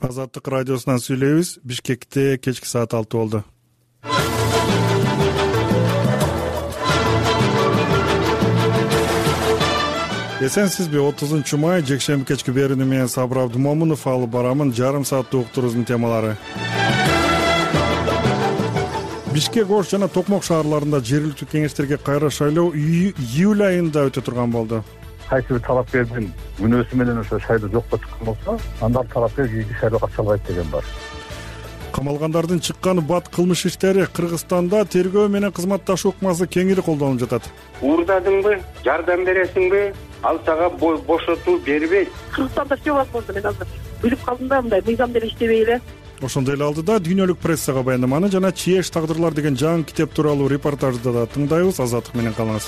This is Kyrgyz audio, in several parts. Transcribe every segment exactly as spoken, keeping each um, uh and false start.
Азаттык радиосунан сүйлөйбүз. Бишкекте кечки саат алты болду. Эсенсизби? отузунчу май жекшемби кечки берүүнү менен Сабыр Абдумомунов алып барамын. Жарым сааттык уктуруубуздун темалары. Бишкек, Ош жана Токмок шаарларында жергиликтүү кеңештерге кайра шайлоо июль айында өтө турган болду. Кайсы бир талапкердин мүнөзү менен ошо шайлоо жокко чыккан болсо, анда талапкер кийинки шайлоого катыша албайт деген бар. Камалгандардын чыкканы бат кылмыш иштери Кыргызстанда тергөө менен кызматташуу ыкмасы кеңири колдонулуп жатат. Уурдадыңбы, жардам бересиңби, ал сага бошотуу бербейт. Кыргызстанда все возможно. Мен азыр билип калдым да, мындай мыйзам деле иштебей эле. Ошондой эле алдыда дүйнөлүк прессага баяндаманы жана Чиеш тагдырлар деген жаңы китеп тууралуу репортажды да тыңдайбыз. Азаттык менен калыңыз.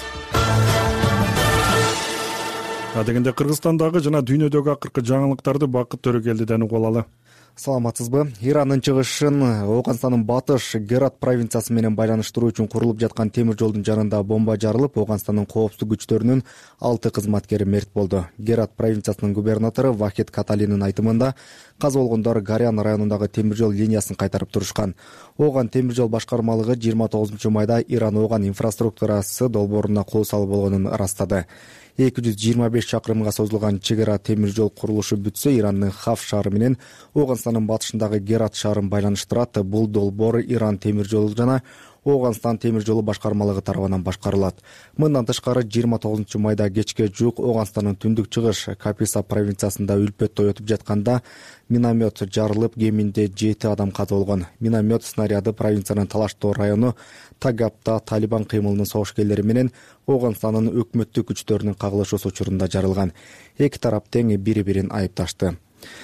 Адегенде Кыргызстандагы жана дүйнөдөгү акыркы жаңылыктарды Бакыт Төрөгелдиден угуп алалы. Саламатсызбы? Ирандын чыгышын Ооганстандын батыш Герат провинциясы менен байланыштыруу үчүн курулуп жаткан темир жолдун жанында бомба жарылып, Ооганстандын коопсуздук күчтөрүнүн алты кызматкери мерт болду. Герат провинциясынын губернатору Вахид Каталинин айтымында каза болгондор Гарян районундагы темир жол линиясын кайтарып турушкан. Ооган темир жол башкармалыгы жыйырма тогузунчу майда Иран-Ооган инфраструктурасы долбооруна кол салуу болгонун ырастады. эки жүз жыйырма беш чакырымга созулган чек ара темир жол курулушу бүтсө, Ирандын Хаф шаары менен Ооганстандын батышындагы Герат шаарын байланыштырат. Бул долбоор Иран темир жолу жана Ооганстан темир жолу башкармалыгы тарабынан башкарылат. Мындан тышкары жыйырма тогузунчу майда кечке жуук Ооганстандын түндүк чыгыш Каписа провинциясында үлпөт тоютуп жатканда миномет жарылып, кеминде жети адам каза болгон. Миномет снаряды провинциянын Талаштоо району Тагапта Талибан кыймылынын согушкерлери менен Ооганстандын өкмөттүк күчтөрүнүн кагылышуусу учурунда жарылган. Эки тарап тең бири-бирин айыпташты.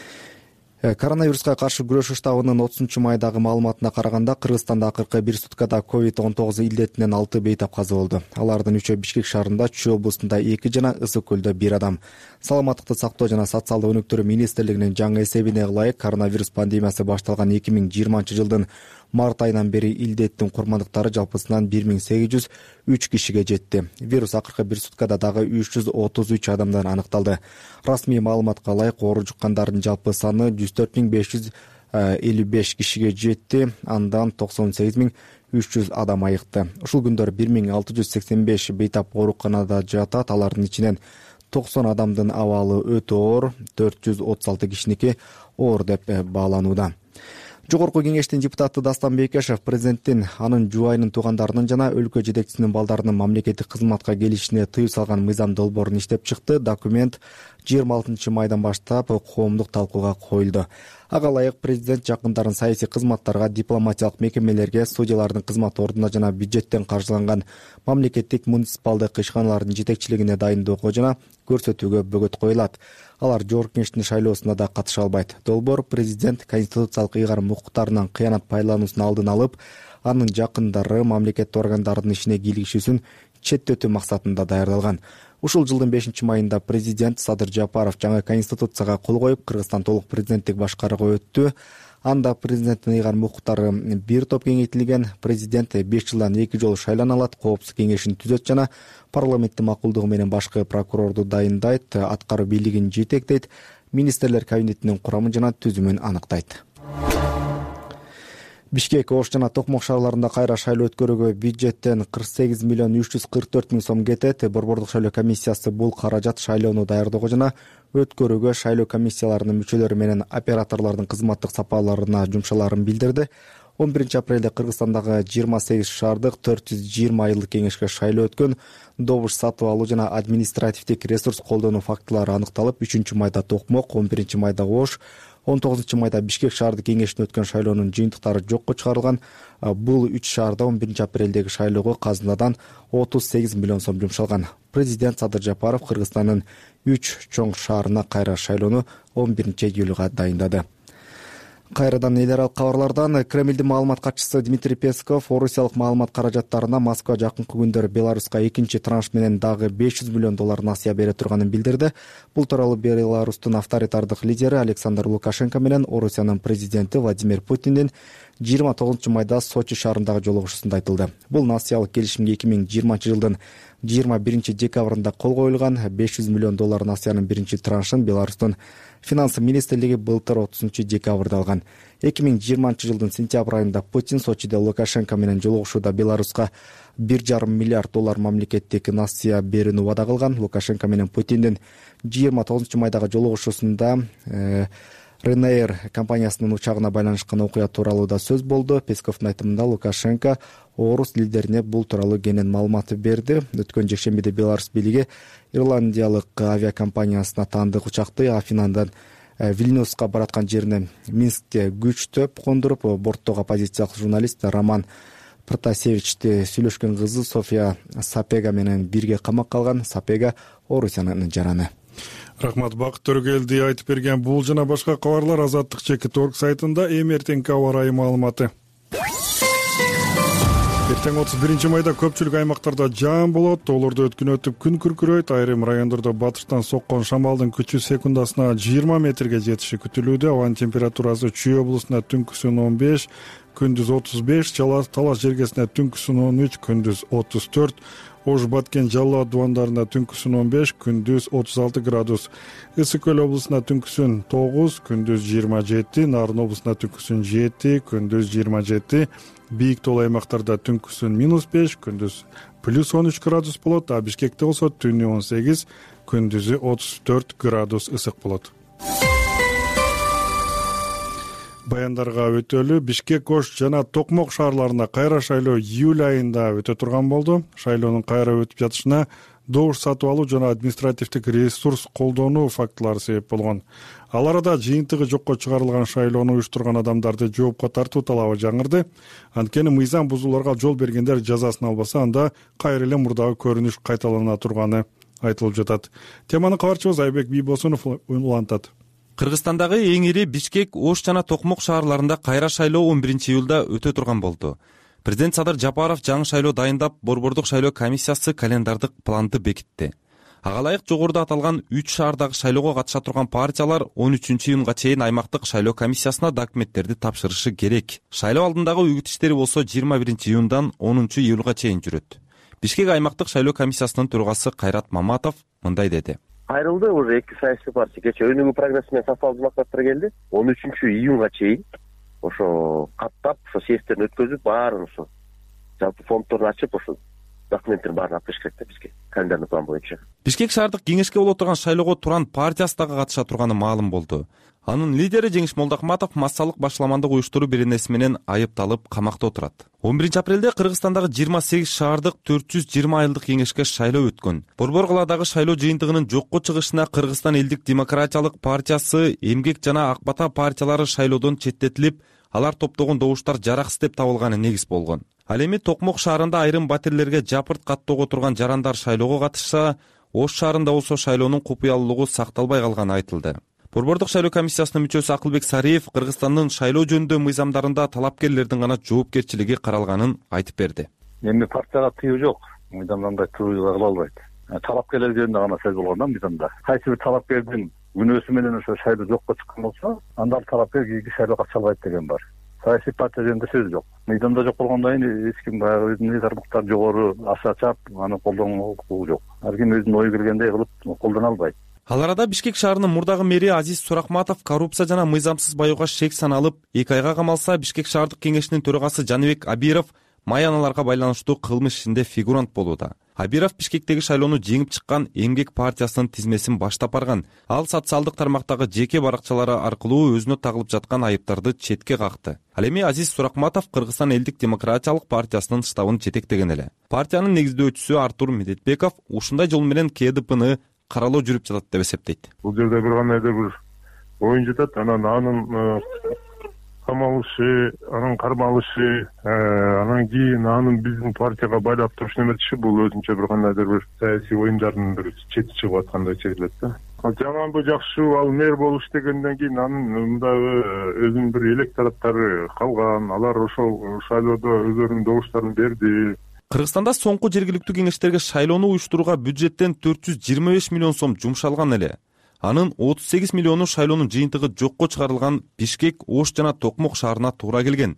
Коронавируска каршы күрөшүү штабынын отузунчу майдагы маалыматына караганда, Кыргызстанда акыркы бир суткада ковид он тогуз илдетинен алты бейтап каза болду. Алардын үчөө Бишкек шаарында, Чүй облусунда эки жана Ысык көлдө бир адам. Саламаттыкты сактоо жана социалдык өнүктүрүү министрлигинин жаңы эсебине ылайык, коронавирус пандемиясы башталган эки миң жыйырманчы жылдын март айынан бери илдеттин курмандыктары жалпысынан бир миң сегиз жүз үч кишиге жетти. Вирус акыркы бир суткада дагы үч жүз отуз үч адамдан аныкталды. Расмий маалыматка ылайык, оору жуккандардын жалпы саны жүз төрт миң беш жүз элүү беш кишиге жетти. Андан токсон сегиз миң үч жүз адам айыкты. Ушул күндөр бир миң алты жүз сексен беш бейтап ооруканада жатат. Алардын ичинен токсон адамдын абалы өтө оор, төрт жүз отуз алты кишиники оор деп бааланууда. Жогорку кеңештин депутаты Дастан Бейкешев президенттин анын жубайынын туугандарынын жана өлкө жетекчисинин балдарынын мамлекеттик кызматка келишине тыюу салган мыйзам долбоорун иштеп чыкты. Документ жыйырма алтынчы майдан баштап коомдук талкууга коюлду. Ага ылайык президент жакындарын саясий кызматтарга, дипломатиялык мекемелерге, судьялардын кызмат ордуна жана бюджеттен каржыланган мамлекеттик муниципалдык ишканалардын жетекчилигине дайындоого жана көрсөтүүгө бөгөт коюлат. Алар жогорку кеңештин шайлоосуна да катыша албайт. Долбоор президент конституциялык ыйгарым укуктарынан кыянат пайдалануусун алдын алып, анын жакындары мамлекеттик органдардын ишине кийлигишүүсүн четтетүү максатында даярдалган. Ушул жылдын бешинчи майында президент Садыр Жапаров жаңы конституцияга кол коюп, Кыргызстан толук президенттик башкарууга өттү. Анда президенттин ыйгарым укуктары бир топ кеңейтилген. Президент беш жылдан эки жолу шайлана алат, коопсуздук кеңешин түзөт жана парламенттин макулдугу менен башкы прокурорду дайындайт, аткаруу бийлигин жетектейт, министрлер кабинетинин курамын жана түзүмүн аныктайт. Бишкек, Ош жана Токмок шаарларында кайра шайлоо өткөрүүгө бюджеттен кырк сегиз миллион үч жүз кырк төрт миң сом кетет. Борбордук шайлоо комиссиясы бул каражат шайлоону даярдоого жана өткөрүүгө шайлоо комиссияларынын мүчөлөрү менен операторлордун кызматтык сапаларына жумшаларын билдирди. он биринчи апрелде Кыргызстандагы жыйырма сегиз шаардык төрт жүз жыйырма айылдык кеңешке шайлоо өткөн. Добуш сатып алуу жана административдик ресурс колдонуу фактылары аныкталып, үчүнчү майда Токмок, он биринчи майда Ош, он тогузунчу майда Бишкек шаардык кеңешине өткөн шайлоонун жыйынтыктары жокко чыгарылган. Бул үч шаарда он биринчи апрелдеги шайлоого казынадан отуз сегиз миллион сом жумшалган. Президент Садыр Жапаров Кыргызстандын үч чоң шаарына кайра шайлоону он биринчи июлга дайындады. Кайрадан эл аралык кабарлардан. Кремлдин маалымат катчысы Дмитрий Песков орусиялык маалымат каражаттарына Москва жакынкы күндөр Беларуска экинчи транш менен дагы беш жүз миллион доллар насыя бере турганын билдирди. Бул тууралуу Беларустун авторитардык лидери Александр Лукашенко менен Орусиянын президенти Владимир Путиндин жыйырма тогузунчу майда Сочи шаарындагы жолугушуусунда айтылды. Бул насыялык келишимге эки миң жыйырманчы жылдын жыйырма биринчи декабрында кол коюлган. беш жүз миллион доллар насыянын биринчи траншын Беларустун финансы министрлиги былтыр отузунчу декабрда алган. эки миң жыйырманчы жылдын сентябрь айында Путин Сочиде Лукашенко менен жолугушууда Беларуска бир жарым миллиард доллар мамлекеттик насыя берүүнү убада кылган. Лукашенко менен Путиндин жыйырма тогузунчу майдагы жолугушуусунда Ryanair компаниясынын учагына байланышкан окуя тууралуу да сөз болду. Песковдун айтымында Лукашенко орус лидерине бул тууралуу кенен маалымат берди. Өткөн жекшембиде Беларусь бийлиги ирландиялык авиакомпаниясына таандык учакты Афинандан Вильнюска бараткан жерине Минскте күчтөп кондуруп, борттогу оппозициялык журналист Роман Протасевичти сүйлөшкөн кызы София Сапега менен бирге камакка алган. Сапега Орусиянын жараны. Рахмат, Бакыт Төрөгелди айтып берген бул жана башка кабарлар Азаттык чекит точка орг сайтында. Эми эртеңки аба ырайы маалыматы. Эртең отуз биринчи майда көпчүлүк аймактарда жаан болот. Олордо өткүн өтүп күн күркүрөйт. Айрым райондордо батыштан соккон шамалдын күчү секундасына жыйырма метрге жетиши күтүлүүдө. Абанын температурасы Чүй облусуна түнкүсүн он беш, күндүз отуз беш, Талас жергесине түнкүсүн он үч, күндүз отуз төрт, Ош Баткен Жалал абдандарында түнкүсүн он беш, күндүз отуз алты градус. Ысык Көл облусуна түнкүсүн тогуз, күндүз жыйырма жети, Нарын облусуна түнкүсүн жети, күндүз жыйырма жети, Бийик тоол аймактарда түнкүсүн минус беш, күндүз плюс он үч градус болот, а Бишкекте болсо түнү он сегиз, күндүзү отуз төрт градус ысык болот. Баяндарга өтөлү. Бишкек, Ош жана Токмок шаарларында кайра шайлоо июль айында өтө турган болду. Шайлоонун кайра өтүп жатышына добуш сатып алуу жана административдик ресурс колдонуу фактылары себеп болгон. Ал арада жыйынтыгы жокко чыгарылган шайлоону уюштурган адамдарды жоопко тартуу талабы жаңырды. Анткени мыйзам бузууларга жол бергендер жазасын албаса, анда кайра эле мурдагы көрүнүш кайталана турганы айтылып жатат. Теманы кабарчыбыз Айбек Бийбосунов улантат. Кыргызстандагы эң ири Бишкек, Ош жана Токмок шаарларында кайра шайлоо он биринчи июлда өтө турган болду. Президент Садыр Жапаров жаңы шайлоо дайындап, Борбордук шайлоо комиссиясы календардык планды бекитти. Ага ылайык жогоруда аталган үч шаардагы шайлоого катыша турган партиялар он үчүнчү июнга чейин аймактык шайлоо комиссиясына документтерди тапшырышы керек. Шайлоо алдындагы үгүт иштери болсо жыйырма биринчи июндан онунчу июлга чейин жүрөт. Бишкек аймактык шайлоо комиссиясынын төрагасы Кайрат Маматов мындай деди. Айрылды уже эки саясий партия. Кечээ өнүгүү программасы менен сапалуу маклаттар келди. он үчүнчү июнга чейин ошо каттап, ошо съезддерин өткөзүп, баарын ошо жалпы фонддорду ачып, ошо документтерин баарын алып келиш керек да бизге. Календарный план боюнча. Бишкек шаардык кеңешке боло турган шайлоого Туран партиясы дагы катыша турганы маалым болду. Анын лидери Жеңиш Молдохматов массалык башламандык уюштуруу беренеси менен айыпталып камакта отурат. он биринчи апрелде Кыргызстандагы жыйырма сегиз шаардык төрт жүз жыйырма айылдык кеңешке шайлоо өткөн. Борбор калаадагы шайлоо жыйынтыгынын жокко чыгышына Кыргызстан элдик демократиялык партиясы, Эмгек жана Ак Бата партиялары шайлоодон четтетилип, алар топтогон добуштар жараксыз деп табылганы негиз болгон. Ал эми Токмок шаарында айрым батирлерге жапырт каттоого турган жарандар шайлоого катышса, Ош шаарында болсо шайлоонун купуялуулугу сакталбай калганы айтылды. Борбордук шайлоо комиссиясынын мүчөсү Акылбек Сариев Кыргызстандын шайлоо жөнүндө мыйзамдарында талапкерлердин гана жоопкерчилиги каралганын айтып берди. Эми партияга тыюу жок, мыйзамда тыюу кыла албайт. Талапкерлер жөнүндө гана сөз болгон да мыйзамда. Кайсы бир талапкердин күнөөсү менен ошо шайлоо жокко чыккан болсо, анда талапкер кийинки шайлоого катыша албайт деген бар. Саясий партия жөнүндө сөз жок. Мыйзамда жок болгондон кийин эч ким баягы өзүнүн тармактар жогору аша чап аны колдонуу укугу жок. Ар ким өзүнүн ою келгендей кылып колдоно албайт. Ал арада Бишкек шаарынын мурдагы мэри Азиз Суракматов коррупция жана мыйзамсыз баюуга шек саналып, эки айга камалса, Бишкек шаардык кеңешинин төрагасы Жаныбек Абиров май аналарга байланыштуу кылмыш ишинде фигурант болууда. Абиров Бишкектеги шайлоону жеңип чыккан Эмгек партиясынын тизмесин баштап барган. Ал социалдык тармактагы жеке баракчалары аркылуу өзүнө тагылып жаткан айыптарды четке какты. Ал эми Азиз Суракматов Кыргызстан элдик демократиялык партиясынын штабын жетектеген эле. Партиянын негиздөөчүсү Артур Медетбеков ушундай жол менен Ке Д Пны каралоо жүрүп жатат деп эсептейт. Бул жерде бир кандайдыр бир оюн жатат. Анан анын камалышы, анын кармалышы, анан кийин анын биздин партияга байлап туруш неметиши бул өзүнчө бир кандайдыр бир саясий оюндардын бир чети чыгып аткандай сезилет да. Жаманбы жакшыбы ал мэр болуш дегенден кийин анын мындагы өзүнүн бир электораттары калган, алар ошол шайлоодо өздөрүнүн добуштарын берди. Кыргызстанда соңку жергиликтүү кеңештерге шайлоону уюштурууга бюджеттен төрт жүз жыйырма беш миллион сом жумшалган эле. Анын отуз сегиз миллиону шайлоонун жыйынтыгы жокко чыгарылган Бишкек, Ош жана Токмок шаарына туура келген.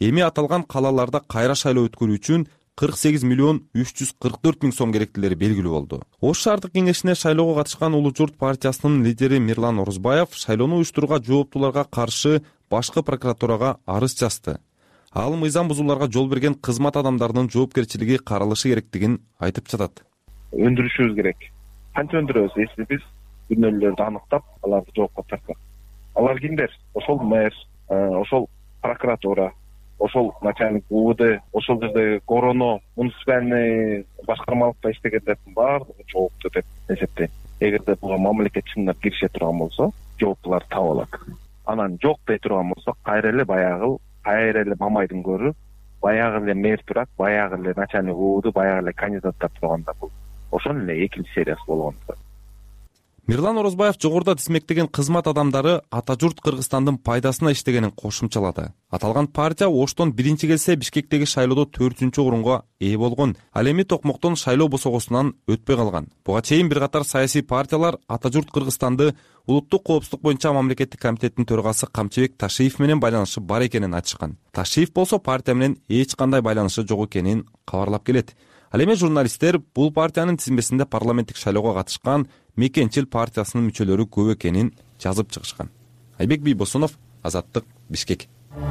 эми аталган калаларда кайра шайлоо өткөрүү үчүн кырк сегиз миллион үч жүз кырк төрт миң сом керектилери белгилүү болду. Ош шаардык кеңешине шайлоого катышкан Улуу Журт партиясынын лидери Мирлан Орозбаев шайлоону уюштурууга жооптууларга каршы башкы прокуратурага арыз жазды. Ал мыйзам бузууларга жол берген кызмат адамдарынын жоопкерчилиги каралышы керектигин айтып жатат. Өндүрүшүбүз керек. Канча өндүрөбүз, если биз күнөөлөрдү аныктап, аларды жоопко тартсак. Алар кимдер? Ошол мэр, ошол прокуратура, ошол начальник УВД, ошол жерде короно, муниципальный башкармалыкта иштегендердин баардыгы жоопту деп эсептейм. Эгерде буга мамлекет чындап киреше турган болсо, жооптуулар таап алат. Анан жок дей турган болсо, кайра эле баягы, кайра эле Мамайдын көрү, баягы эле мэр турат, баягы эле начальник УВД, баягы эле кандидаттар турганда бул ошол эле экинчи сериясы болгон. Мирлан Орозбаев жогоруда тизмектеген кызмат адамдары ата журт Кыргызстандын пайдасына иштегенин кошумчалады. Аталган партия Оштон биринчи келсе Бишкектеги шайлоодо төртүнчү орунга ээ болгон. Ал эми Токмоктон шайлоо босогосунан өтпөй калган. Буга чейин бир катар саясий партиялар ата журт Кыргызстанды улуттук коопсуздук боюнча мамлекеттик комитеттин төрагасы Камчыбек Ташиев менен байланышы бар экенин айтышкан. Ташиев болсо партия менен эч кандай байланышы жок экенин кабарлап келет. Ал эми журналисттер бул партиянын тизмесинде парламенттик шайлоого катышкан Мекенчил партиясынын мүчөлөрү көп экенин жазып чыгышкан. Айбек Бийбосунов, Азаттык, Бишкек.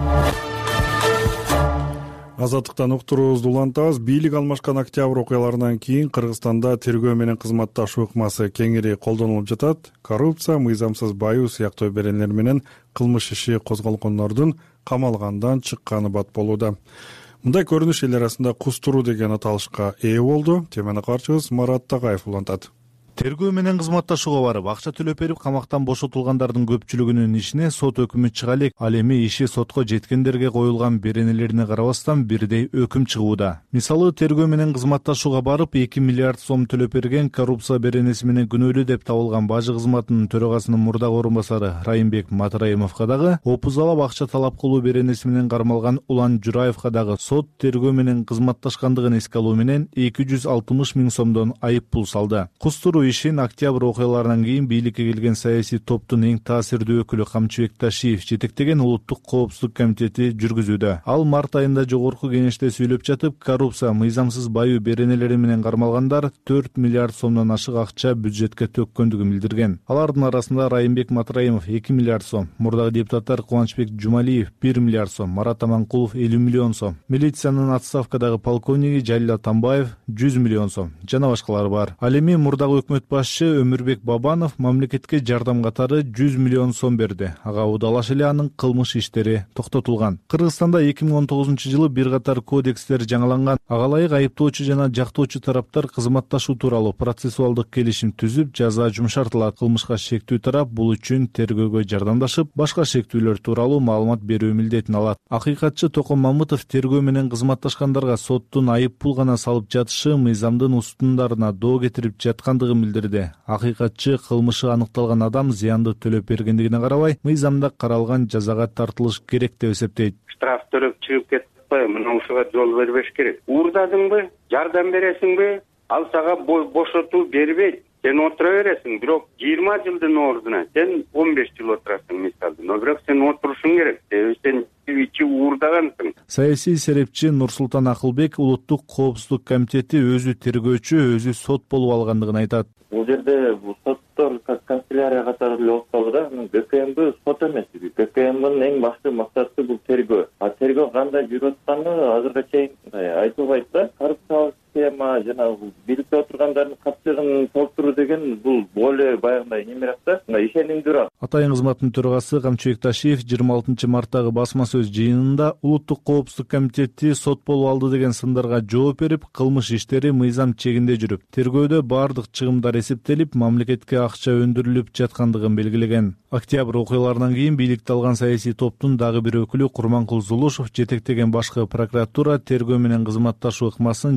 Азаттыктан уктуруубузду улантабыз. Бийлик алмашкан октябрь окуяларынан кийин Кыргызстанда тергөө менен кызматташуу ыкмасы кеңири колдонулуп жатат. Коррупция, мыйзамсыз баюу сыяктуу беренелер менен кылмыш иши козголгондордун камалгандан чыкканы бат болууда. Мындай көрүнүш эл арасында кустуруу деген аталышка ээ болду. Теманы карчыбыз Марат Тагаев улантат. Тергөө менен кызматташууга барып, акча төлөп берип, камактан бошотулгандардын көпчүлүгүнүн ишине сот өкүмү чыга элек. Ал эми иши сотко жеткендерге коюлган беренелерине карабастан бирдей өкүм чыгууда. Мисалы, тергөө менен кызматташууга барып, эки миллиард сом төлөп берген, коррупция беренеси менен күнөөлүү деп табылган бажы кызматынын төрагасынын мурдагы орун басары Райымбек Матраимовго дагы, опузалап акча талап кылуу беренеси менен кармалган Улан Жураевга дагы сот тергөө менен кызматташкандыгын эске алуу менен эки жүз алтымыш миң сомдон айып пул салды. Кустуруу ишин октябрь окуяларынан кийин бийликке келген саясий топтун эң таасирдүү өкүлү Камчыбек Ташиев жетектеген улуттук коопсуздук комитети жүргүзүүдө. Ал март айында жогорку кеңеште сүйлөп жатып, коррупция, мыйзамсыз баюу беренелери менен кармалгандар төрт миллиард сомдон ашык акча бюджетке төккөндүгүн билдирген. Алардын арасында Райымбек Матраимов эки миллиард сом, мурдагы депутаттар Кубанычбек Жумалиев бир миллиард сом, Марат Аманкулов элүү миллион сом, милициянын отставкадагы полковниги Жалил Атамбаев жүз миллион сом жана башкалары бар. Ал эми мурдагы өкмөт башчы Өмүрбек Бабанов мамлекетке жардам катары жүз миллион сом берди. Ага удалаш эле анын кылмыш иштери токтотулган. Кыргызстанда эки миң он тогузунчу жылы бир катар кодекстер жаңыланган. Ага ылайык айыптоочу жана жактоочу тараптар кызматташуу тууралуу процессуалдык келишим түзүп, жаза жумшартылат. Кылмышка шектүү тарап бул үчүн тергөөгө жардамдашып, башка шектүүлөр тууралуу маалымат берүү милдетин алат. Акыйкатчы Токон Мамытов тергөө менен кызматташкандарга соттун айып пул гана салып жатышы мыйзамдын устундарына доо кетирип жаткандыгын билдирди. Акыйкатчы кылмышы аныкталган адам зыянды төлөп бергендигине карабай, мыйзамда каралган жазага тартылыш керек деп эсептейт. Штраф төлөп чыгып кетип атпайбы, мына ушуга жол бербеш керек. Уурдадыңбы, жардам бересиңби, ал сага бошотуу бербейт. Сен отура бересиң, бирок жыйырма жылдын ордуна сен он беш жыл отурасың мисалда. Но бирок сен отурушуң керек. Сен ичи уурдагансың. Саясий серепчи Нурсултан Акылбек улуттук коопсуздук комитети өзү тергөөчү, өзү сот болуп алгандыгын айтат. Бул жерде бул соттор канцелярия катары эле окуялы да, ГКМБ сот эмес. ГКМбнын эң башкы максаты бул тергөө. А тергөө кандай жүрүп атканы азыркыга чейин айтылбайт да. Коррупциялык схема жана бийликте отургандардын катчылыгын толтуруу деген бул более баягындай немерээк да, ишенимдүүрөөк. Атайын кызматтын төрагасы Камчыбек Ташиев жыйырма алтынчы марттагы басма сөз жыйынында улуттук коопсуздук комитети сот болуп алды деген сындарга жооп берип, кылмыш иштери мыйзам чегинде жүрүп, тергөөдө баардык чыгымдар эсептелип, мамлекетке акча өндүрүлүп жаткандыгын белгилеген. Октябрь окуяларынан кийин бийликти алган саясий топтун дагы бир өкүлү Курманкул Зулушев жетектеген башкы прокуратура тергөө менен кызматташуу ыкмасын жоюуну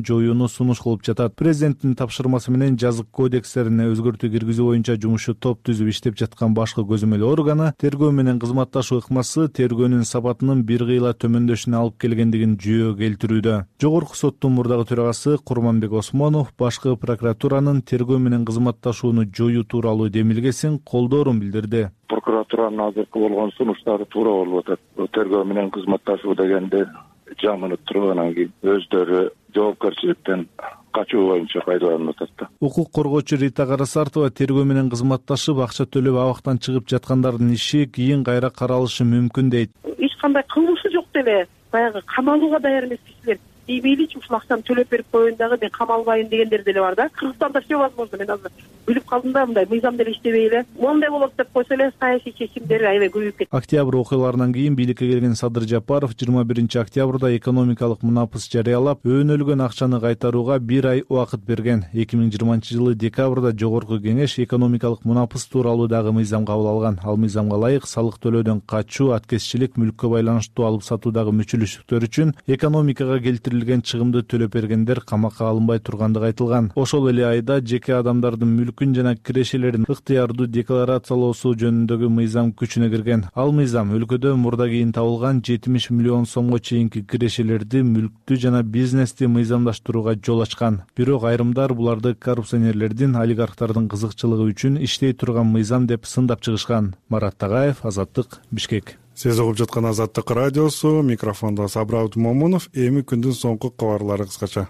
муну сунуш кылып жатат. Президенттин тапшырмасы менен жазык кодекстерине өзгөртүү киргизүү боюнча жумушчу топ түзүп иштеп жаткан башкы көзөмөл органы тергөө менен кызматташуу ыкмасы тергөөнүн сапатынын бир кыйла төмөндөшүнө алып келгендигин жүйөгө келтирүүдө. Жогорку соттун мурдагы төрагасы Курманбек Осмонов башкы прокуратуранын тергөө менен кызматташууну жоюу тууралуу демилгесин колдоорун билдирди. Прокуратуранын азыркы болгон сунуштары туура болуп атат. Тергөө менен кызматташуу дегенде жамынып туруп анан кийин өздөрү жоопкерчиликтен качуу боюнча пайдаланып атат. Укук коргоочу Рита Карасартова тергөө менен кызматташып акча төлөп абактан чыгып жаткандардын иши кийин кайра каралышы мүмкүн дейт. Эч кандай кылмышы жок деле баягы камалууга даяр эмес кишилер и мейличи ушул акчаны төлөп берип коеюн дагы мен камалбайын дегендер деле бар да. Кыргызстанда все возможно. Мен азыр билип калдым да, мындай мыйзам деле иштебей эле моундай болот деп койсо эле саясий чечимдер аябай көбөйүп кетти. Октябрь окуяларынан кийин бийликке келген Садыр Жапаров жыйырма биринчи октябрда экономикалык мунапыс жарыялап, өөнөлгөн акчаны кайтарууга бир ай убакыт берген. эки миң жыйырманчы жылы декабрда жогорку кеңеш экономикалык мунапыс тууралуу дагы мыйзам кабыл алган. Ал мыйзамга ылайык салык төлөөдөн качуу, аткезчилик, мүлккө байланыштуу алып сатуудагы мүчүлүштүктөр үчүн экономикага келтирилген чыгымды төлөп бергендер камакка алынбай тургандыгы айтылган. Ошол эле айда жеке адамдардын мүлкүн жана кирешелерин ыктыярдуу декларациялоосу жөнүндөгү мыйзам күчүнө кирген. Ал мыйзам өлкөдө мурда кийин табылган жетимиш миллион сомго чейинки кирешелерди, мүлктү жана бизнести мыйзамдаштырууга жол ачкан. Бирок айрымдар буларды коррупционерлердин, олигархтардын кызыкчылыгы үчүн иштей турган мыйзам деп сындап чыгышкан. Марат Тагаев, Азаттык, Бишкек. Сиз угуп жаткан Азаттык радиосу, микрофондо Сабыр Абдумомунов. Эми күндүн соңку кабарлары кыскача.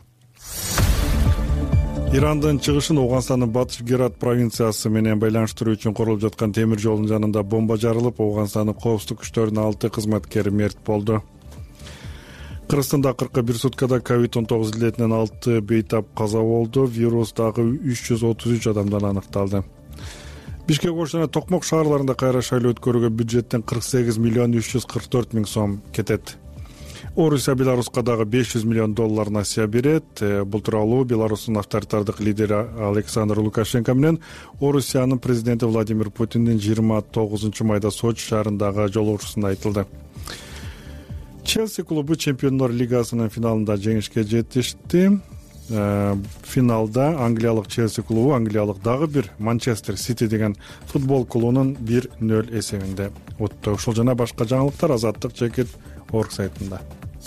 Ирандын чыгышын Ооганстандын батыш Герат провинциясы менен байланыштыруу үчүн курулуп жаткан темир жолдун жанында бомба жарылып, Ооганстандын коопсуздук күчтөрүнүн алты кызматкери мерт болду. Кыргызстанда акыркы бир суткада ковид он тогуз илетинен алты бейтап каза болду. Вирус дагы үч жүз отуз үч адамдан аныкталды. Бишкек, Ош жана Токмок шаарларында кайра шайлоо өткөрүүгө бюджеттен кырк сегиз миллион үч жүз кырк төрт миң сом кетет. Орусия Беларуска дагы беш жүз миллион доллар насыя берет. Бул тууралуу Беларустун авторитардык лидери Александр Лукашенко менен Орусиянын президенти Владимир Путиндин жыйырма тогузунчу майда Сочи шаарындагы жолугушуусунда айтылды. Челси клубу Чемпиондор лигасынын финалында жеңишке жетишти. Финалда англиялык Челси клубу англиялык дагы бир Манчестер Сити деген футбол клубунун бир нөл эсебинде утты. Ушул жана башка жаңылыктар Азаттык Чекит орг сайтында.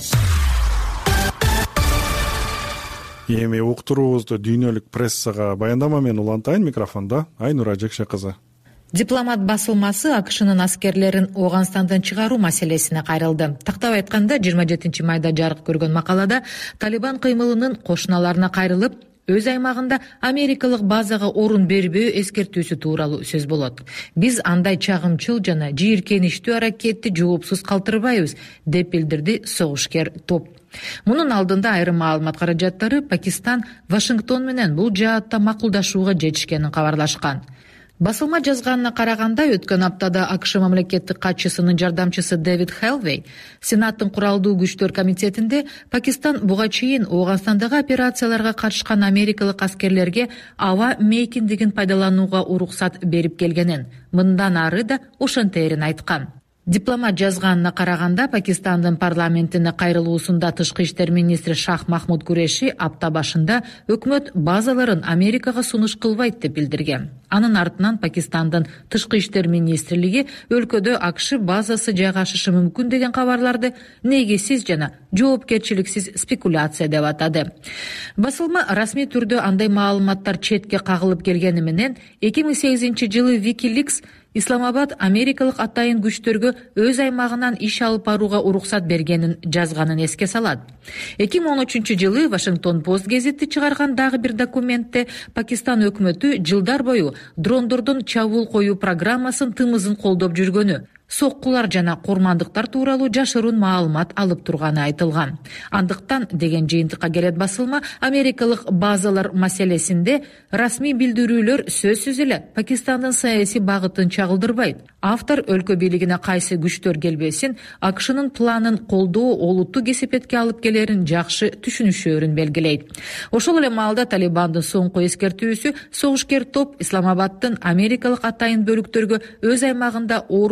Эми уктуруубузду дүйнөлүк прессага баяндама менен улантайын. Микрофондо Айнура Жекше кызы. Дипломат басылмасы АКШнын аскерлерин Ооганстандан чыгаруу маселесине кайрылды. Тактап айтканда, жыйырма жетинчи майда жарык көргөн макалада Талибан кыймылынын кошуналарына кайрылып, өз аймагында америкалык базага орун бербөө эскертүүсү тууралуу сөз болот. Биз андай чагымчыл жана жийиркеничтүү аракетти жоопсуз калтырбайбыз, деп билдирди согушкер топ. Мунун алдында айрым маалымат каражаттары Пакистан Вашингтон менен бул жаатта макулдашууга жетишкенин кабарлашкан. Басылма жазганына караганда, өткөн аптада АКШ мамлекеттик катчысынын жардамчысы Дэвид Хелвей Сенаттын куралдуу күчтөр комитетинде Пакистан буга чейин Ооганстандагы операцияларга катышкан америкалык аскерлерге аба мейкиндигин пайдаланууга уруксат берип келгенин, мындан ары да ошентээрин айткан. Дипломат жазганына караганда, Пакистандын парламентине кайрылуусунда тышкы иштер министри Шах Махмуд Куреши апта башында өкмөт базаларын Америкага сунуш кылбайт деп билдирген. Анын артынан Пакистандын тышкы иштер министрлиги өлкөдө АКШ базасы жайгашышы мүмкүн деген кабарларды негизсиз жана жоопкерчиликсиз спекуляция деп атады. Басылма расмий түрдө андай маалыматтар четке кагылып келгени менен эки миң сегизинчи жылы Wikileaks Исламабад америкалык атайын күчтөргө өз аймагынан иш алып барууга уруксат бергенин жазганын эске салат. эки миң он үчүнчү жылы Вашингтон Пост гезити чыгарган дагы бир документте Пакистан өкмөтү жылдар бою дрондордун чабуул коюу программасын тымызын колдоп жүргөнү, соккулар жана курмандыктар тууралуу жашыруун маалымат алып турганы айтылган. Андыктан деген жыйынтыкка келет басылма, америкалык базалар маселесинде расмий билдирүүлөр сөзсүз эле Пакистандын саясий багытын чагылдырбайт. Автор өлкө бийлигине кайсы күчтөр келбесин, АКШнын планын колдоо олуттуу кесепетке алып келерин жакшы түшүнүшөөрүн белгилейт. Ошол эле маалда Талибандын соңку эскертүүсү согушкер топ Исламабадтын америкалык атайын бөлүктөргө өз аймагында орун берүү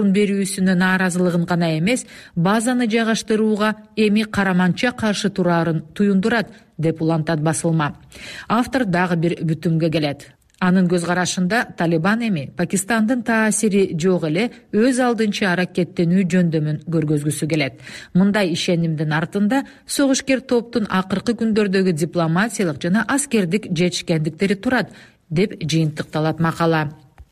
жүйөсүнө нааразылыгын гана эмес, базаны жайгаштырууга эми караманча каршы турарын туюндурат деп улантат басылма. Автор дагы бир бүтүмгө келет. Анын көз карашында Талибан эми Пакистандын таасири жок эле өз алдынча аракеттенүү жөндөмүн көргөзгүсү келет. Мындай ишенимдин артында согушкер топтун акыркы күндөрдөгү дипломатиялык жана аскердик жетишкендиктери турат деп жыйынтыкталат макала.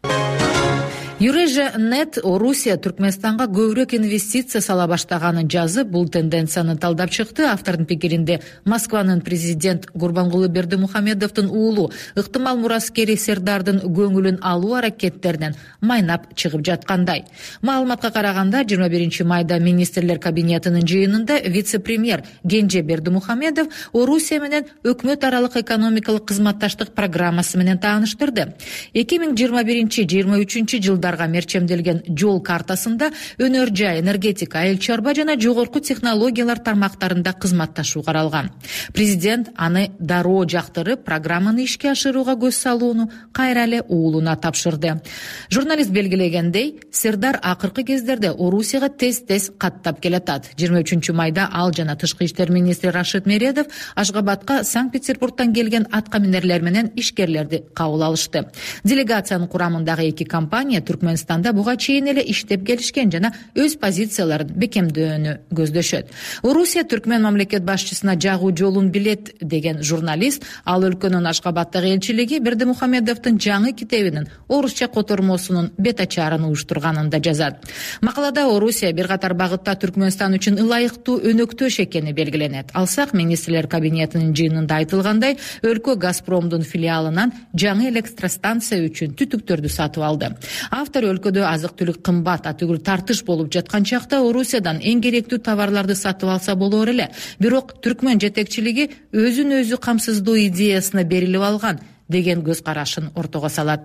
Юрежа нет Орусия Түркмөнстанга көбүрөөк инвестиция сала баштаганын жазып, бул тенденцияны талдап чыкты. Автордун пикиринде Москванын президент Гурбангулы Бердимухамедовдун уулу ыктымал мураскери Сердардын көңүлүн алуу аракеттеринен майнап чыгып жаткандай. Маалыматка караганда, жыйырма биринчи майда министрлер кабинетинин жыйынында вице-премьер Генже Бердимухамедов Орусия менен өкмөт аралык экономикалык кызматташтык программасы менен тааныштырды. эки миң жыйырма биринчи — жыйырма үчүнчү жылдарга мерчемделген жол картасында өнөр жай, энергетика, айыл чарба жана жогорку технологиялар тармактарында кызматташуу каралган. Президент аны дароо жактырып, программаны ишке ашырууга көз салууну кайра эле уулуна тапшырды. Журналист белгилегендей, Сердар акыркы кездерде Орусияга тез-тез каттап келатат. жыйырма үчүнчү майда ал жана тышкы иштер министри Рашид Мередов Ашгабадка Санкт-Петербургтан келген атка минерлер менен ишкерлерди кабыл алышты. Делегациянын курамындагы эки компания Түркмөнстанда буга чейин эле иштеп келишкен жана өз позицияларын бекемдөөнү көздөшөт. Орусия Түркмөн мамлекет башчысына жагуу жолун билет деген журналист ал өлкөнүн Ашгабадтагы элчилиги Бердимухамедовдун жаңы китебинин орусча котормосунун бет ачаарын уюштурганын да жазат. Макалада Орусия бир катар багытта Түркмөнстан үчүн ылайыктуу өнөктөш экени белгиленет. Алсак, министрлер кабинетинин жыйынында айтылгандай, өлкө Газпромдун филиалынан жаңы электростанция үчүн түтүктөрдү сатып алды. Автор өлкөдө азык-түлүк кымбат, атүгүл тартыш болуп жаткан чакта Орусиядан эң керектүү товарларды сатып алса болор эле. Бирок Түркмөн жетекчилиги өзүн өзү камсыздоо идеясына берилип алган деген көз карашын ортого салат.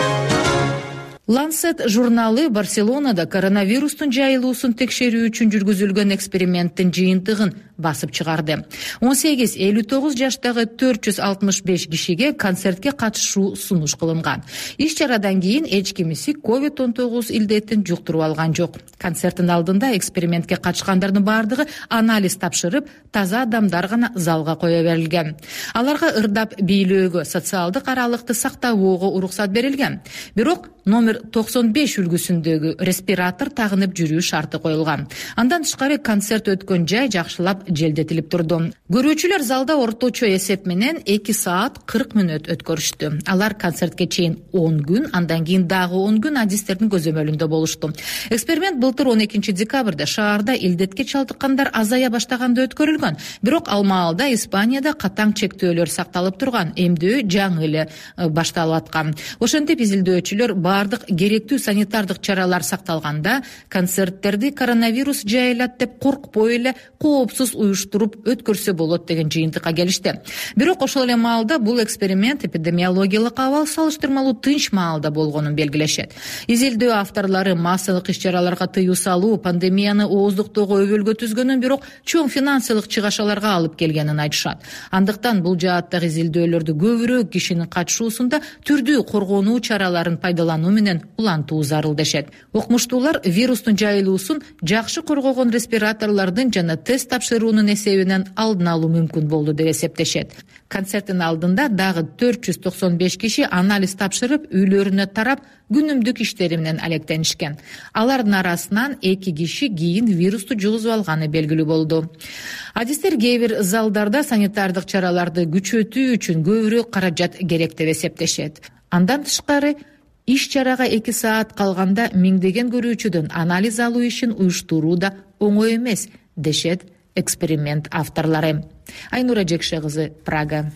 Lancet журналы Барселонада коронавирустун жайылуусун текшерүү үчүн жүргүзүлгөн эксперименттин жыйынтыгын басып чыгарды. он сегиз — элүү тогуз жаштагы төрт жүз алтымыш беш кишиге концертке катышуу сунуш кылынган. Иш чарадан кийин эч кимиси ковид он тогуз илдетин жуктуруп алган жок. Концерттин алдында экспериментке катышкандардын бардыгы анализ тапшырып, таза адамдар гана залга кое берилген. Аларга ырдап бийлөөгө, социалдык аралыкты сактабоого уруксат берилген. Бирок номер токсон беш үлгүсүндөгү респиратор тагынып жүрүү шарты коюлган. Андан тышкары концерт өткөн жай жакшылап желдетилип турду. Көрүүчүлөр залда орточо эсеп менен эки саат кырк мүнөт өткөрүштү. Алар концертке чейин он күн, андан кийин дагы он күн адистердин көзөмөлүндө болушту. Эксперимент былтыр он экинчи декабрда шаарда илдетке чалдыккандар азая баштаганда өткөрүлгөн. Бирок ал маалда Испанияда катаң чектөөлөр сакталып турган, эмдөө жаңы эле башталып аткан. Ошентип изилдөөчүлөр бардык керектүү санитардык чаралар сакталганда концерттерди коронавирус жайылат деп коркпой эле коопсуз уюштуруп өткөрсө болот деген жыйынтыкка келишти. Бирок ошол эле маалда бул эксперимент эпидемиологиялык абал салыштырмалуу тынч маалда болгонун белгилешет. Изилдөө авторлору массалык иш-чараларга тыюу салуу пандемияны ооздуктоого өбөлгө түзгөнүн, бирок чоң финансылык чыгашаларга алып келгенин айтышат. Андыктан бул жааттагы изилдөөлөрдү көбүрөөк кишинин катышуусунда түрдүү коргонуу чараларын пайдалануу менен улантуу зарыл дешет. Окумуштуулар вирустун жайылуусун жакшы коргогон респираторлордун жана тест тапшыруунун эсебинен алдын алуу мүмкүн болду деп эсептешет. Концерттин алдында дагы төрт жүз токсон беш киши анализ тапшырып, үйлөрүнө тарап, күнүмдүк иштери менен алектенишкен. Алардын арасынан эки киши кийин вирусту жугузуп алганы белгилүү болду. Адистер кээ бир залдарда санитардык чараларды күчөтүү үчүн көбүрөөк каражат керек деп эсептешет. Андан тышкары иш-чарага эки саат калганда миңдеген көрүүчүдөн анализ алуу ишин уюштуруу да оңой эмес, дешет эксперимент авторлору. Айнура Жекше кызы, Прага.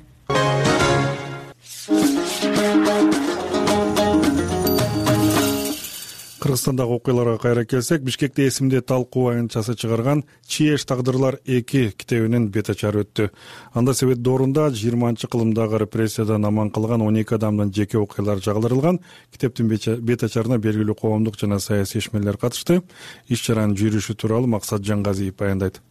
Кыргызстандагы окуяларга кайра келсек, Бишкекте эсимде талкуу аянтчасы чыгарган Чиеш тагдырлар эки китебинин бет ачары өттү. Анда Совет доорунда жыйырманчы кылымдагы репрессиядан аман калган он эки адамдын жеке окуялары чагылдырылган. Китептин бет ачарына белгилүү коомдук жана саясий ишмерлер катышты. Иш чаранын жүрүшү тууралуу Максат Жангазиев баяндайт.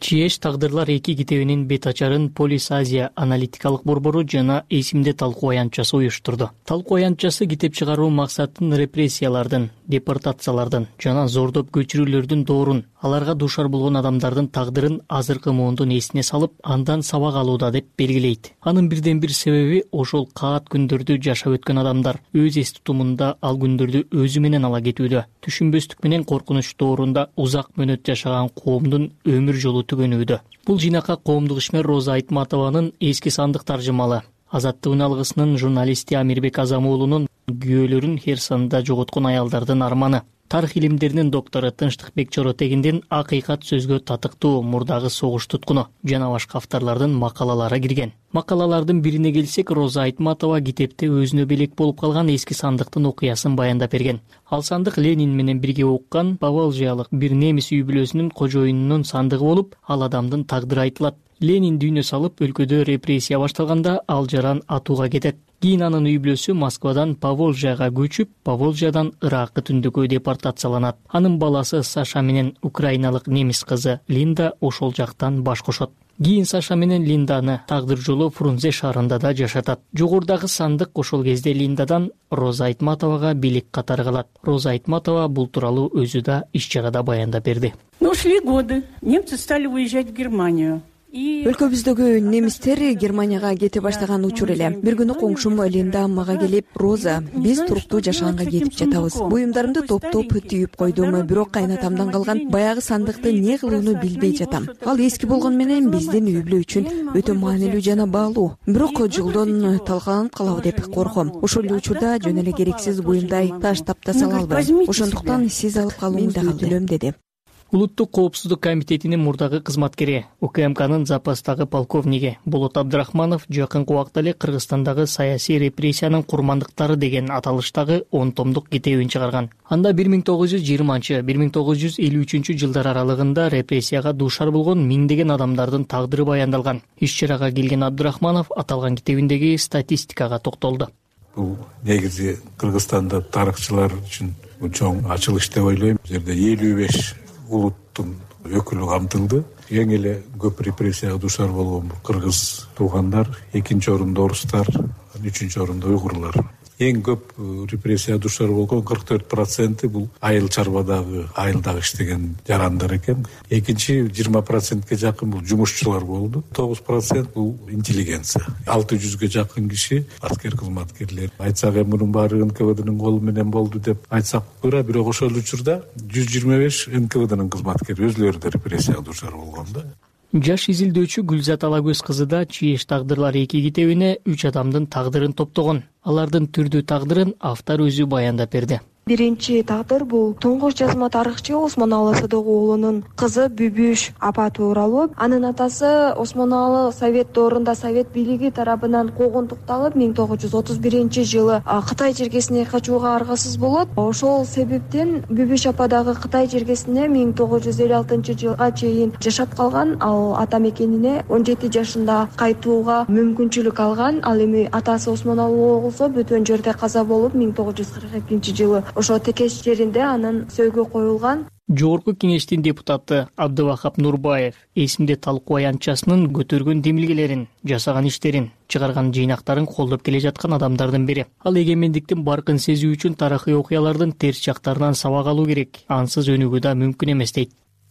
чиеш тагдырлар эки китебинин бет ачарын Полис Азия аналитикалык борбору жана эсимде талкуу аянтчасы уюштурду. Талкуу аянтчасы китеп чыгаруу максатын репрессиялардын, депортациялардын жана зордоп көчүрүүлөрдүн доорун, аларга дуушар болгон адамдардын тагдырын азыркы муундун эсине салып, андан сабак алууда деп белгилейт. Анын бирден бир себеби ошол каат күндөрдү жашап өткөн адамдар өз эс тутумунда ал күндөрдү өзү менен ала кетүүдө, түшүнбөстүк менен коркунуч доорунда узак мөөнөт жашаган коомдун өмүр жолу түгөнүүдө. Бул жыйнакка коомдук ишмер Роза Айтматованын эски сандык таржымалы, Азаттык үн алгысынын журналисти Амирбек Азамуулунун күйөөлөрүн эр санда жоготкон аялдардын арманы, тарых илимдеринин доктору Тынчтыкбек Чоротегиндин акыйкат сөзгө татыктуу мурдагы согуш туткуну жана башка авторлордун макалалары кирген. Макалалардын бирине келсек, Роза Айтматова китепте өзүнө белек болуп калган эски сандыктын окуясын баяндап берген. Ал сандык Ленин менен бирге оккан Поволжьялык бир немис үй бүлөсүнүн кожоюнунун сандыгы болуп, ал адамдын тагдыры айтылат. Ленин дүйнө салып, өлкөдө репрессия башталганда ал жаран атууга кетет. Кийин анын үй бүлөсү Москвадан Поволжьяга көчүп, Поволжьядан Иракка түндүккө депортацияланат. Анын баласы Саша менен украиналык немис кызы Линда ошол жактан баш кошот. Кийин Саша менен Линданы тагдыр жолу Фрунзе шаарында да жашатат. Жогорудагы сандык ошол кезде Линдадан Роза Айтматовага белек катары калат. Роза Айтматова бул тууралуу өзү да иш чарада баяндап берди. Но шли годы, немцы стали уезжать в Германию. Өлкөбүздөгү немистер Германияга кете баштаган учур эле. Бир күнү коңшум Линда мага келип, "Роза, биз туруктуу жашаганга кетип жатабыз. Буюмдарымды топтоп түйүп койдум, бирок кайнатамдан калган баягы сандыкты не кылууну билбей жатам. Ал эски болгон менен биздин үй бүлө үчүн өтө маанилүү жана баалуу. Бирок жолдон талкаланып калабы деп корком. Ошол эле учурда жөн эле керексиз буюмдай таштап да сала албайм. Ошондуктан сиз алып калууңузду өтүнөм" деди. Улуттук коопсуздук комитетинин мурдагы кызматкери, УКМКнын запастагы полковниги Болот Абдрахманов жакынкы убакта эле Кыргызстандагы саясий репрессиянын курмандыктары деген аталыштагы он томдук китебин чыгарган. Анда бир миң тогуз жүз жыйырманчы — бир миң тогуз жүз элүү үчүнчү жылдар аралыгында репрессияга дуушар болгон миңдеген адамдардын тагдыры баяндалган. Иш чарага келген Абдрахманов аталган китебиндеги статистикага токтолду. Бул негизи Кыргызстанда тарыхчылар үчүн чоң ачылыш деп ойлойм. Бул жерде элүү беш улуттун өкүлү камтылды. Эң эле көп репрессияга дуушар болгон кыргыз туугандар, экинчи орунда орустар, үчүнчү орунда уйгурлар. Эң көп репрессияга дуушар болгон кырк төрт проценти бул айыл чарбадагы, айылдагы иштеген жарандар экен. Экинчи жыйырма процентке жакын бул жумушчулар болду. тогуз процент бул интеллигенция. алты жүзгө жакын киши аскер кызматкерлер. Айтсак эми мунун баары эн ка вэ дэнин колу менен болду деп айтсак туура, бирок ошол учурда жүз жыйырма беш эн ка вэ дэнин кызматкери өзүлөрү да репрессияга дуушар болгон да. Жаш изилдөөчү Гүлзат Алагөз кызы да чиеш тагдырлар эки китебине үч адамдын тагдырын топтогон. Алардын түрдүү тагдырын автор өзү баяндап берди. Биринчи тагдыр бул туңгуч жазма тарыхчы Осмоналы Садык уулунун кызы Бүбүш апа тууралуу. Анын атасы Осмоналы Совет доорунда Совет бийлиги тарабынан куугунтукталып, миң тогуз жүз отуз биринчи жылы Кытай жергесине качууга аргасыз болот. Ошол себептен Бүбүш апа дагы Кытай жергесине миң тогуз жүз элүү алтынчы жылга чейин жашап калган. Ал ата мекенине он жети жашында кайтууга мүмкүнчүлүк алган. Ал эми атасы Осмоналы болсо бөтөн жерде каза болуп, миң тогуз жүз кырк экинчи жылы ошо Текеш жеринде анын сөөгү коюлган. Жогорку кеңештин депутаты Абдывахап Нурбаев эсимде талкуу аянтчасынын көтөргөн демилгелерин, жасаган иштерин, чыгарган жыйнактарын колдоп келе жаткан адамдардын бири. Ал эгемендиктин баркын сезүү үчүн тарыхый окуялардын терс жактарынан сабак алуу керек. Ансыз өнүгүү да мүмкүн эмес дейт.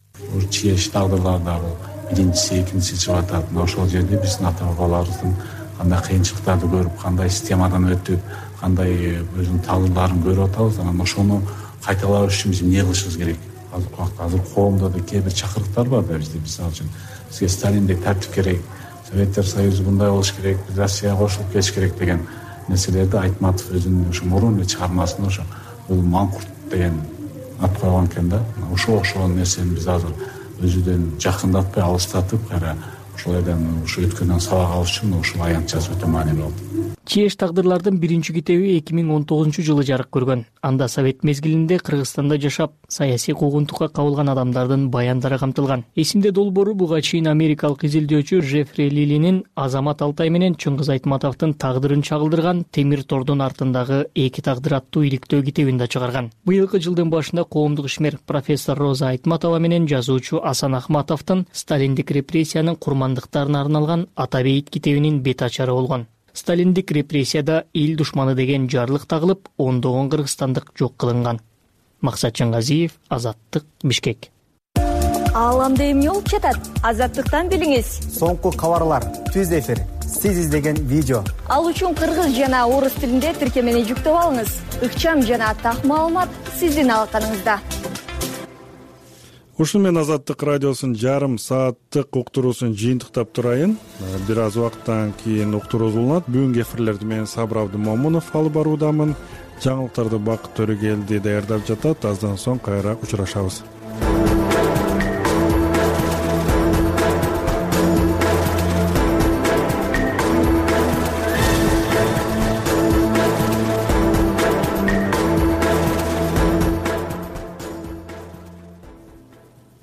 Чиеш тагдырлардагы биринчиси, экинчиси чыгып атат. Ошол жерде биздин ата бабаларыбыздын кандай кыйынчылыктарды көрүп, кандай системадан өтүп, кандай өзүнүн тагдырларын көрүп атабыз. Анан ошону кайталаш үчүн биз эмне кылышыбыз керек? Азыр убакта азыр коомдо да кээ бир чакырыктар бар да бизде. Мисалы үчүн бизге Сталиндей тартип керек, Советтер Союзу мындай болуш керек, биз Россияга кошулуп кетиш керек деген нерселерди Айтматов өзүнүн ошо мурун эле чыгармасында ошо бул маңкурт деген ат койгон экен да. Ошо окшогон нерсени биз азыр өзүдөн жакындатпай алыстатып, кайра ошол жерден ушу өткөндөн сабак алыш үчүн ушул аянтчасы өтө маанилүү болду. чееш тагдырлардын биринчи китеби эки миң он тогузунчу жылы жарык көргөн. Анда совет мезгилинде Кыргызстанда жашап, саясий куугунтукка кабылган адамдардын баяндары камтылган. Эсимде долбоору буга чейин америкалык изилдөөчү Жеффри Лилинин Азамат Алтай менен Чыңгыз Айтматовдун тагдырын чагылдырган Темир тордун артындагы эки тагдыр аттуу иликтөө китебин да чыгарган. Быйылкы жылдын башында коомдук ишмер профессор Роза Айтматова менен жазуучу Асан Ахматовдун Сталиндик репрессиянын курмандыктарына арналган Атабейит китебинин бет ачары болгон. Сталиндик репрессияда эл душманы деген жарлык тагылып, ондогон кыргызстандык жок кылынган. Максат Чыңгазиев, Азаттык, Бишкек. Ааламда эмне болуп жатат? Азаттыктан билиңиз. Соңку кабарлар, түз эфир, сиз издеген видео. Ал үчүн кыргыз жана орус тилинде тиркемени жүктөп алыңыз. Ыкчам жана так маалымат сиздин алаканыңызда. Ушуну менен Азаттык радиосунун жарым сааттык уктуруусун жыйынтыктап турайын. Бир аз убакыттан кийин уктуруу уланат. Бүгүнкү эфирлерди мен Сабыр Абдымомунов алып баруудамын. Жаңылыктарды Бакыт Төрөгелди даярдап жатат. Аздан соң кайра учурашабыз.